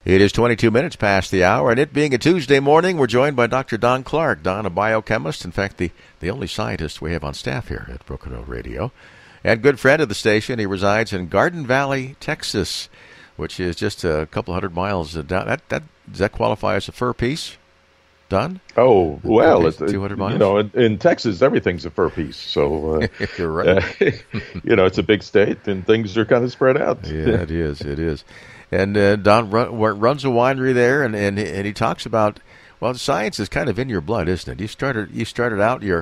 It is 22 minutes past the hour, and it being a Tuesday morning, we're joined by Dr. Don Clark. Don, a biochemist, in fact, the only scientist we have on staff here at Broken Arrow Radio, and good friend of the station. He resides in Garden Valley, Texas, which is just a couple hundred miles down. Does that qualify as a fur piece, Don? Oh, well, it's 200 miles? You know, in Texas, everything's a fur piece. So, you're right. You know, it's a big state, and things are kind of spread out. Yeah, it is. And Don runs a winery there, and he talks about, well, science is kind of in your blood, isn't it? You started out your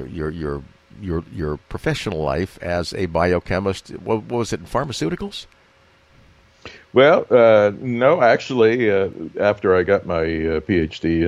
professional life as a biochemist. What was it, in pharmaceuticals? Well, no, actually, after I got my PhD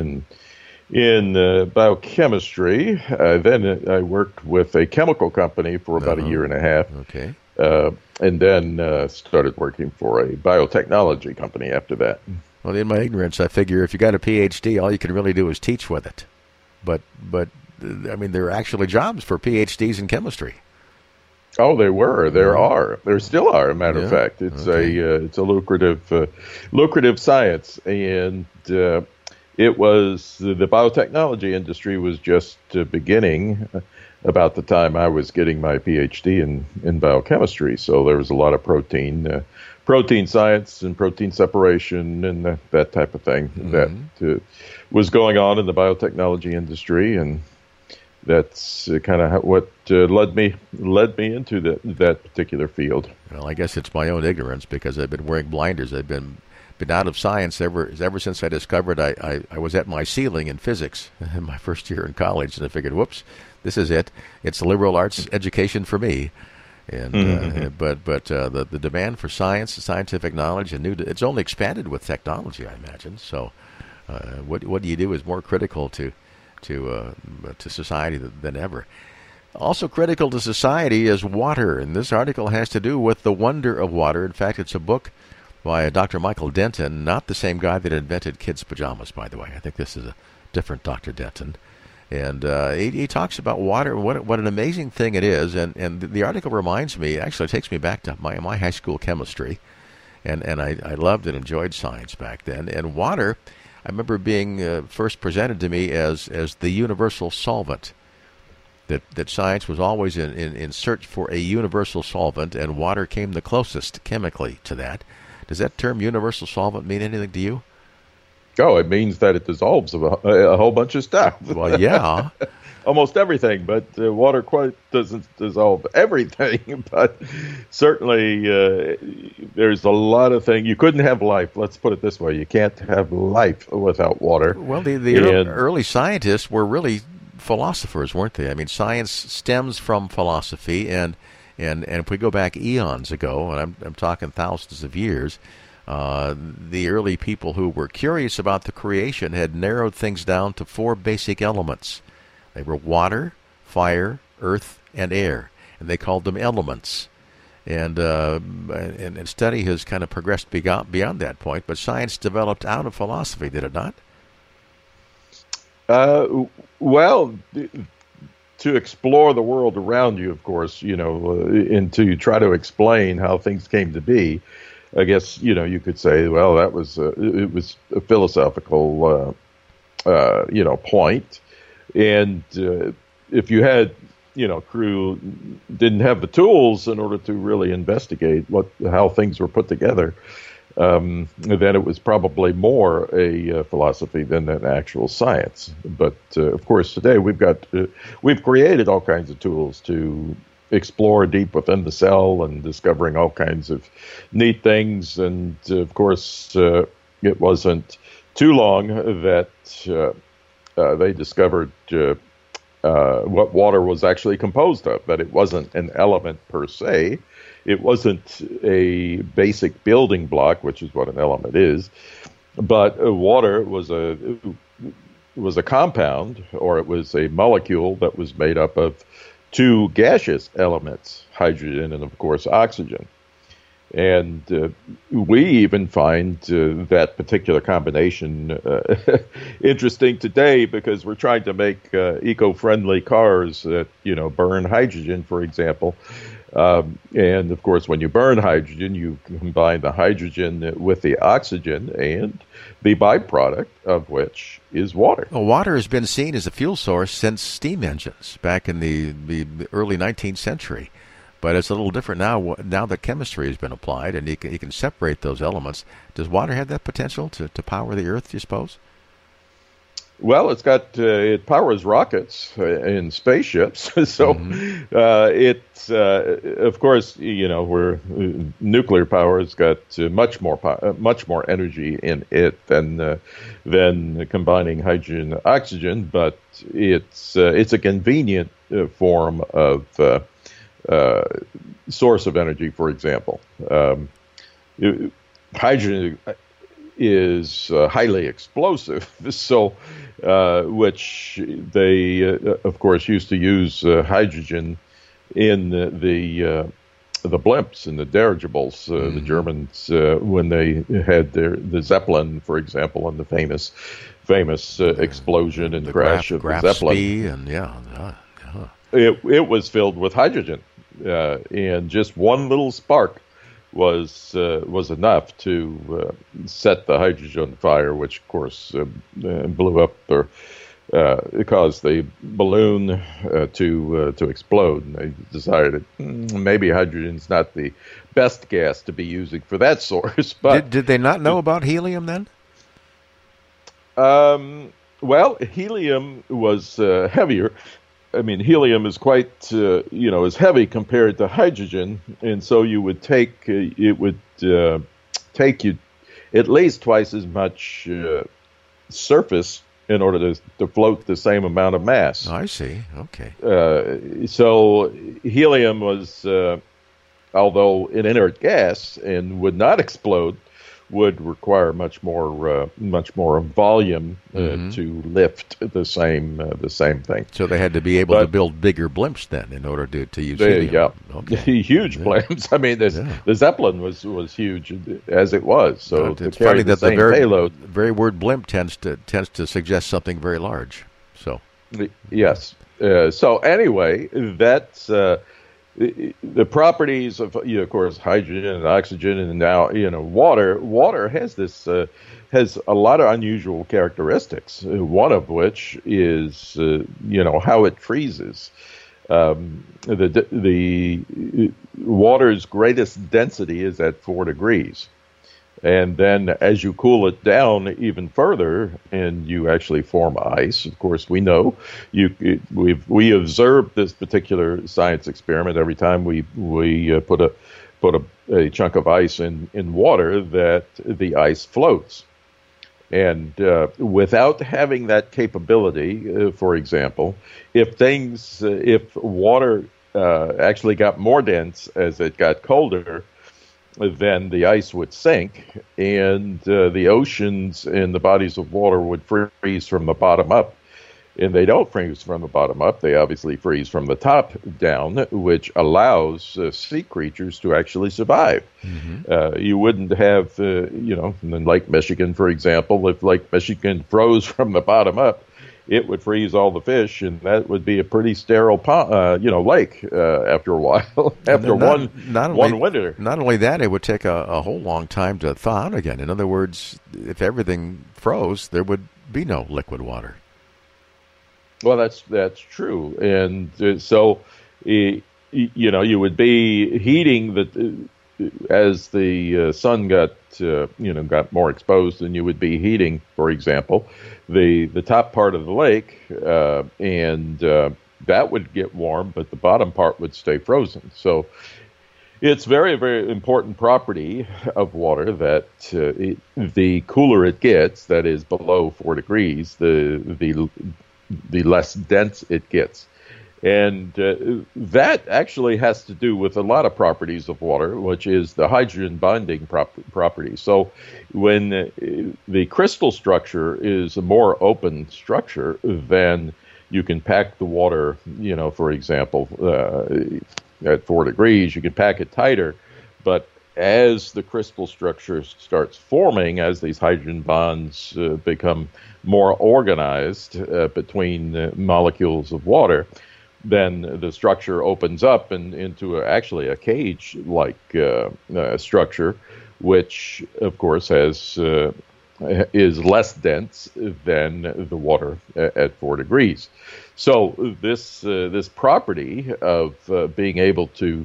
in biochemistry, then I worked with a chemical company for about a year and a half. Okay. And then started working for a biotechnology company after that. Well, in my ignorance, I figure if you got a PhD, all you can really do is teach with it. But I mean, there are actually jobs for PhDs in chemistry. Oh, there were. There still are. As a matter of fact, it's a lucrative science, and it was the biotechnology industry was just beginning about the time I was getting my PhD in biochemistry. So there was a lot of protein science and protein separation and that type of thing that was going on in the biotechnology industry, and that's kind of what led me into that particular field. Well, I guess it's my own ignorance because I've been wearing blinders. I've been out of science ever since I discovered I was at my ceiling in physics in my first year in college, and I figured, whoops, this is it. It's liberal arts education for me. And but the demand for science, scientific knowledge, and it's only expanded with technology, I imagine. So, what do you do is more critical to society than ever. Also critical to society is water, and this article has to do with the wonder of water. In fact, it's a book by Dr. Michael Denton, not the same guy that invented kids' pajamas, by the way. I think this is a different Dr. Denton. And he talks about water, what an amazing thing it is. And the article reminds me, actually takes me back to my high school chemistry. And I loved and enjoyed science back then. And water, I remember being first presented to me as the universal solvent. That science was always in search for a universal solvent, and water came the closest chemically to that. Does that term universal solvent mean anything to you? Oh, it means that it dissolves a whole bunch of stuff. Well, yeah. Almost everything, but water quite doesn't dissolve everything. But certainly there's a lot of things. You couldn't have life. Let's put it this way. You can't have life without water. Well, the early scientists were really philosophers, weren't they? I mean, science stems from philosophy, and if we go back eons ago, and I'm talking thousands of years, the early people who were curious about the creation had narrowed things down to four basic elements. They were water, fire, earth, and air, and they called them elements. And study has kind of progressed beyond that point, but science developed out of philosophy, did it not? Well, to explore the world around you, of course, and to try to explain how things came to be, I guess, you could say, well, that was it was a philosophical, point. And if you had, crew didn't have the tools in order to really investigate how things were put together, then it was probably more a philosophy than an actual science. But of course, today we've created all kinds of tools to explore deep within the cell and discovering all kinds of neat things. And of course, it wasn't too long that they discovered what water was actually composed of, that it wasn't an element per se. It wasn't a basic building block, which is what an element is, but water was a compound, or it was a molecule that was made up of two gaseous elements, hydrogen and, of course, oxygen. And we even find that particular combination interesting today, because we're trying to make eco-friendly cars that, burn hydrogen, for example. And of course, when you burn hydrogen, you combine the hydrogen with the oxygen, and the byproduct of which is water. Well, water has been seen as a fuel source since steam engines back in the early 19th century. But it's a little different now. Now that chemistry has been applied and you can separate those elements. Does water have that potential to power the Earth, do you suppose? Well, it powers rockets and spaceships. So it's of course, where nuclear power has got much more energy in it than combining hydrogen and oxygen. But it's a convenient form of source of energy. For example, hydrogen is highly explosive, so which they of course used to use hydrogen in the blimps and the dirigibles. The Germans when they had the Zeppelin, for example, and the famous explosion and crash of the Zeppelin, and it was filled with hydrogen, and just one little spark was enough to set the hydrogen on fire, which of course blew up or caused the balloon to explode. And they decided maybe hydrogen's not the best gas to be using for that source. But did they not know about helium then? Well, helium was heavier. I mean, helium is quite, is heavy compared to hydrogen, and so it would take you at least twice as much surface in order to float the same amount of mass. Oh, I see. Okay. So helium was, although an inert gas and would not explode, would require much more volume to lift the same thing. So they had to be able to build bigger blimps then in order to use there helium. You go. Okay. Huge blimps. I mean, the Zeppelin was huge as it was. So it's funny that the payload, very word blimp tends to suggest something very large. So yes. So anyway, that's. The properties of, of course, hydrogen and oxygen, and now water. Water has has a lot of unusual characteristics. One of which is how it freezes. The water's greatest density is at 4 degrees. And then as you cool it down even further and you actually form ice, of course, we know we observe this particular science experiment every time we put a chunk of ice in water, that the ice floats. And without having that capability, for example, if water actually got more dense as it got colder, then the ice would sink, and the oceans and the bodies of water would freeze from the bottom up. And they don't freeze from the bottom up. They obviously freeze from the top down, which allows sea creatures to actually survive. You wouldn't have, in Lake Michigan, for example, if Lake Michigan froze from the bottom up, it would freeze all the fish, and that would be a pretty sterile lake after a while, after one winter. Not only that, it would take a whole long time to thaw out again. In other words, if everything froze, there would be no liquid water. Well, that's true, and so you would be heating as the sun got more exposed, then you would be heating, for example, the top part of the lake, and that would get warm, but the bottom part would stay frozen. So it's very, very important property of water that the cooler it gets, that is below 4 degrees, the less dense it gets. And that actually has to do with a lot of properties of water, which is the hydrogen bonding property. So when the crystal structure is a more open structure, then you can pack the water, for example, at 4 degrees, you can pack it tighter. But as the crystal structure starts forming, as these hydrogen bonds become more organized between molecules of water, then the structure opens up into actually a cage-like structure, which, of course, is less dense than the water at 4 degrees. So this property of being able to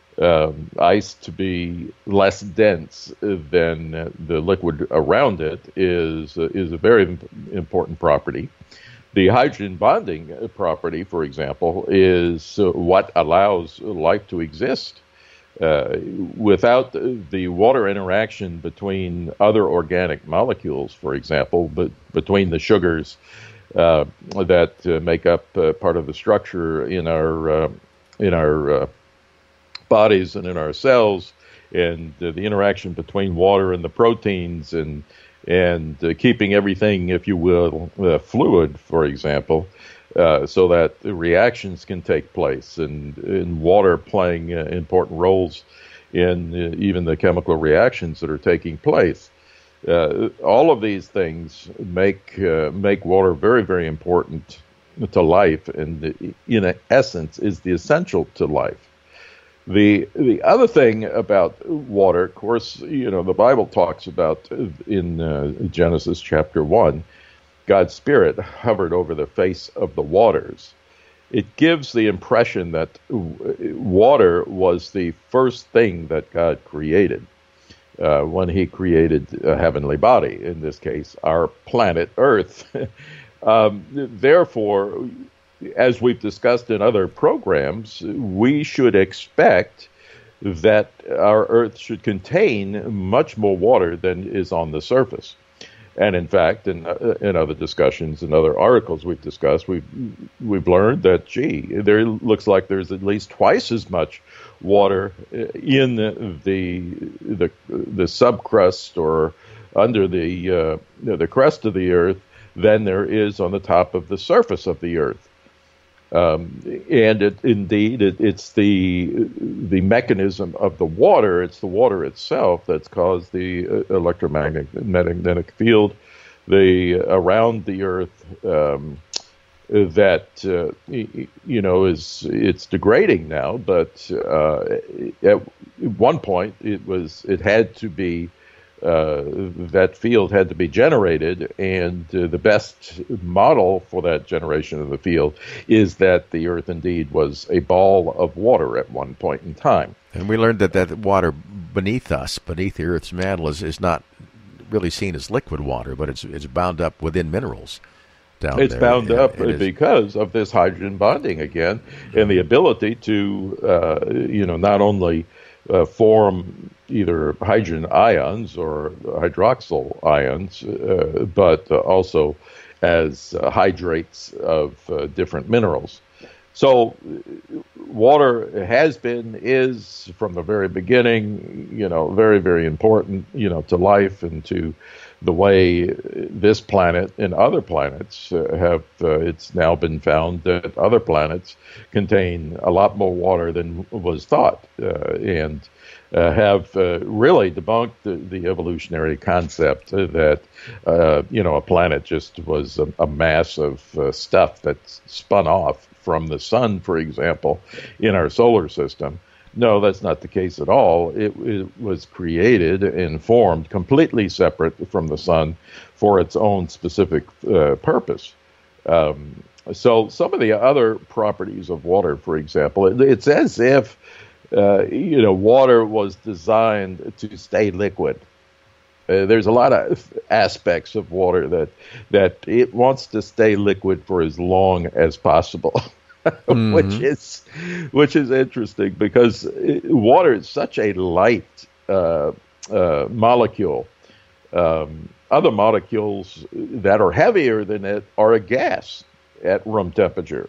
ice to be less dense than the liquid around it is a very important property. The hydrogen bonding property, for example, is what allows life to exist. Without the water interaction between other organic molecules, for example, but between the sugars that make up part of the structure in our bodies and in our cells, and the interaction between water and the proteins, and keeping everything, if you will, fluid, for example, so that the reactions can take place, and water playing important roles in even the chemical reactions that are taking place. All of these things make water very, very important to life, and in essence is the essential to life. The other thing about water, of course, the Bible talks about in Genesis chapter 1, God's Spirit hovered over the face of the waters. It gives the impression that water was the first thing that God created when he created a heavenly body, in this case, our planet Earth. Therefore, as we've discussed in other programs, we should expect that our Earth should contain much more water than is on the surface. And in fact, in other discussions and other articles we've discussed, we've learned that, there looks like there's at least twice as much water in the subcrust or under the crust of the Earth than there is on the top of the surface of the Earth. And it's the mechanism of the water. It's the water itself that's caused the electromagnetic field around the Earth it's degrading now. But at one point it had to be. That field had to be generated, and the best model for that generation of the field is that the Earth indeed was a ball of water at one point in time. And we learned that water beneath us, beneath the Earth's mantle, is not really seen as liquid water, but it's bound up within minerals down there. It's bound up because of this hydrogen bonding again, and the ability to, not only form either hydrogen ions or hydroxyl ions, but also as hydrates of different minerals. So water is from the very beginning, very, very important, to life and to the way this planet and other planets have. It's now been found that other planets contain a lot more water than was thought, and have really debunked the evolutionary concept that a planet just was a mass of stuff that's spun off from the sun, for example, in our solar system. No, that's not the case at all. It was created and formed completely separate from the sun for its own specific purpose. So some of the other properties of water, for example, it's as if water was designed to stay liquid. There's a lot of aspects of water that it wants to stay liquid for as long as possible, mm-hmm. which is interesting because water is such a light molecule. Other molecules that are heavier than it are a gas at room temperature,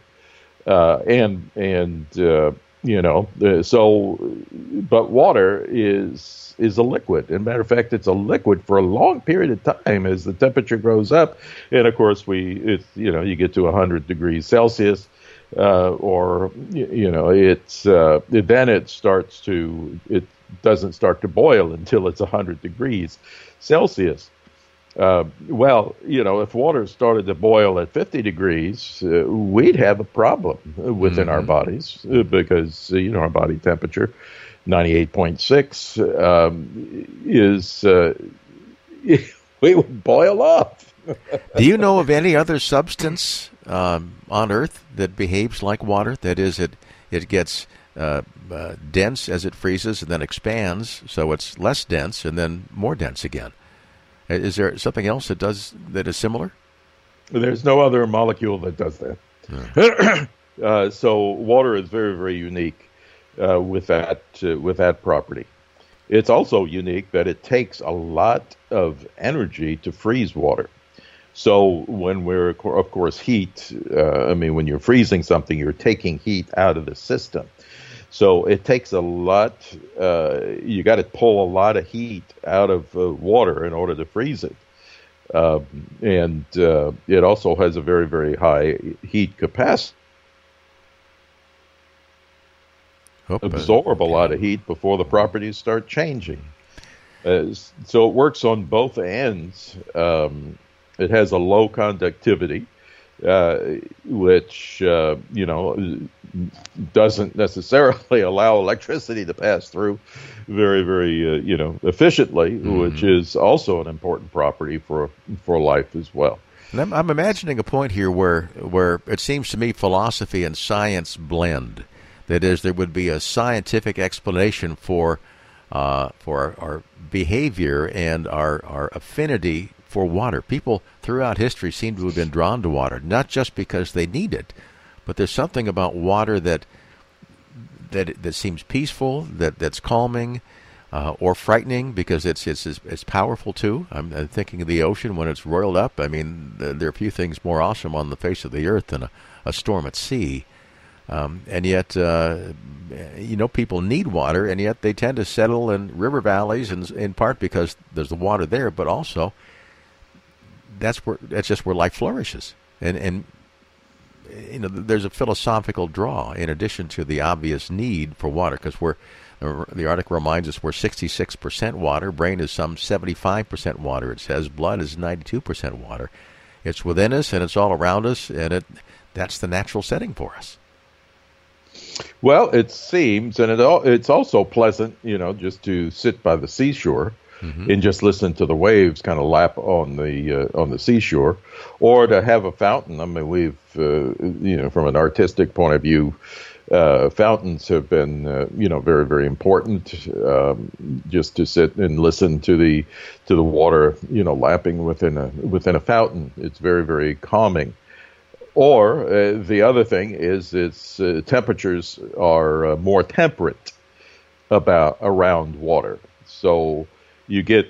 but water is a liquid. As a matter of fact, it's a liquid for a long period of time as the temperature goes up. And of course, you get to 100 degrees Celsius, then it doesn't start to boil until it's 100 degrees Celsius. Well, if water started to boil at 50 degrees, we'd have a problem within our bodies because, our body temperature, 98.6, we would boil off. Do you know of any other substance on Earth that behaves like water? That is, it gets dense as it freezes and then expands, so it's less dense and then more dense again. Is there something else that is similar? There's no other molecule that does that. So water is very, very unique with that property. It's also unique that it takes a lot of energy to freeze water. So when we're, of course, heat, when you're freezing something, you're taking heat out of the system. So it takes a lot, you got to pull a lot of heat out of water in order to freeze it. And it also has a very, very high heat capacity. Absorb a lot of heat before the properties start changing. So it works on both ends. It has a low conductivity, which, doesn't necessarily allow electricity to pass through very, very, efficiently, which is also an important property for life as well. And I'm imagining a point here where it seems to me philosophy and science blend. That is, there would be a scientific explanation for our behavior and our affinity for water. People throughout history seem to have been drawn to water, not just because they need it, but there's something about water that seems peaceful, that's calming, or frightening because it's powerful too. I'm thinking of the ocean when it's roiled up. I mean, there are few things more awesome on the face of the earth than a storm at sea. And yet, people need water, and yet they tend to settle in river valleys, and in part because there's the water there, but also that's just where life flourishes. And there's a philosophical draw in addition to the obvious need for water, because the article reminds us we're 66% water. Brain is some 75% water. It says blood is 92% water. It's within us, and it's all around us, and that's the natural setting for us. Well, it seems, and it's also pleasant, just to sit by the seashore and just listen to the waves kind of lap on the seashore, or to have a fountain. I mean, we've, from an artistic point of view, fountains have been, very, very important. Just to sit and listen to the water, lapping within a fountain. It's very, very calming. Or the other thing is its temperatures are more temperate around water. So you get,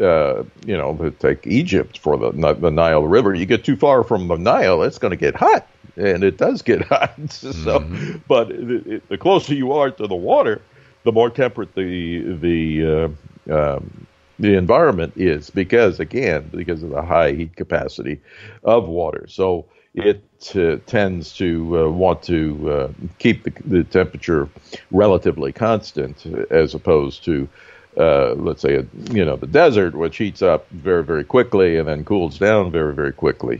take Egypt for the Nile River. You get too far from the Nile, it's going to get hot, and it does get hot. So, but the closer you are to the water, the more temperate the environment is, because of the high heat capacity of water. So it tends to want to keep the temperature relatively constant, as opposed to, let's say, the desert, which heats up very, very quickly and then cools down very, very quickly.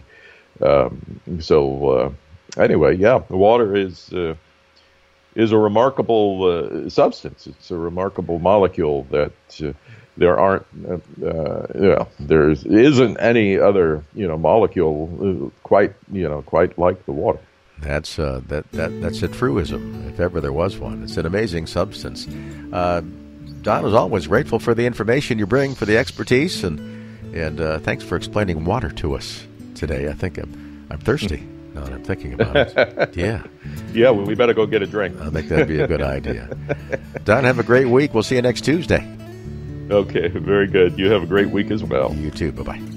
Anyway, the water is a remarkable substance. It's a remarkable molecule that there aren't, there isn't any other, molecule quite like the water. That's a truism, if ever there was one. It's an amazing substance. Don, as always, grateful for the information you bring, for the expertise, and thanks for explaining water to us today. I think I'm thirsty now that I'm thinking about it. Yeah. Yeah, well, we better go get a drink. I think that'd be a good idea. Don, have a great week. We'll see you next Tuesday. Okay, very good. You have a great week as well. You too. Bye-bye.